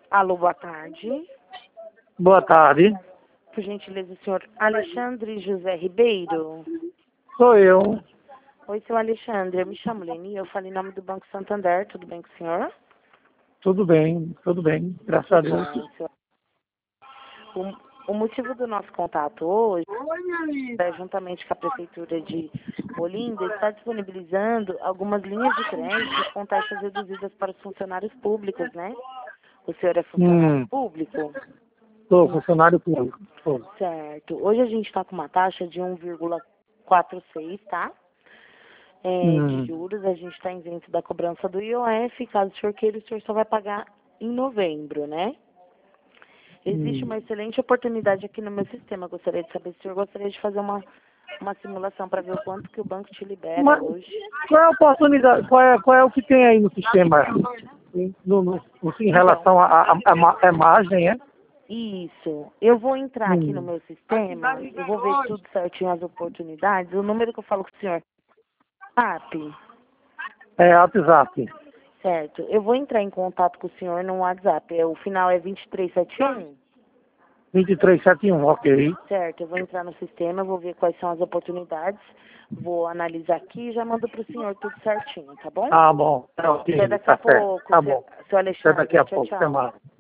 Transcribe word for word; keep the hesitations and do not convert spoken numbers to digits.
Alô, boa tarde. Boa tarde. Por gentileza, o senhor Alexandre José Ribeiro. Sou eu. Oi, seu Alexandre, eu me chamo Leni, eu falo em nome do Banco Santander, tudo bem com o senhor? Tudo bem, tudo bem. Graças a Deus. Bom, senhor. O, o motivo do nosso contato hoje é, juntamente com a Prefeitura de Olinda, está disponibilizando algumas linhas de crédito com taxas reduzidas para os funcionários públicos, né? O senhor é funcionário Hum, público? sou funcionário público. Sou. Certo. Hoje a gente está com uma taxa de um vírgula quarenta e seis, tá? É, de Hum, juros, a gente está isento da cobrança do I O F, caso o senhor queira, o senhor só vai pagar em novembro, né? Existe hum. uma excelente oportunidade aqui no meu sistema. Gostaria de saber se o senhor gostaria de fazer uma, uma simulação para ver o quanto que o banco te libera Mas hoje. qual é a oportunidade? Qual é, qual é o que tem aí no sistema? No, no, no- em Então, relação à a, a, ma- a margem, é? isso. Eu vou entrar aqui no Hum. meu sistema, eu vou ver tudo certinho as oportunidades. O número que eu falo com o senhor, app, É WhatsApp. certo. Eu vou entrar em contato com o senhor no WhatsApp. É, o final é vinte e três setenta e um. vinte e três setenta e um, ok. Certo, eu vou entrar no sistema, vou ver quais são as oportunidades, vou analisar aqui e já mando para o senhor tudo certinho, tá bom? Tá bom. Tá Até ok, daqui a tá certo. pouco, Tá seu bom. seu Até daqui Alexandre. a Tchau, pouco. Até tchau. mais.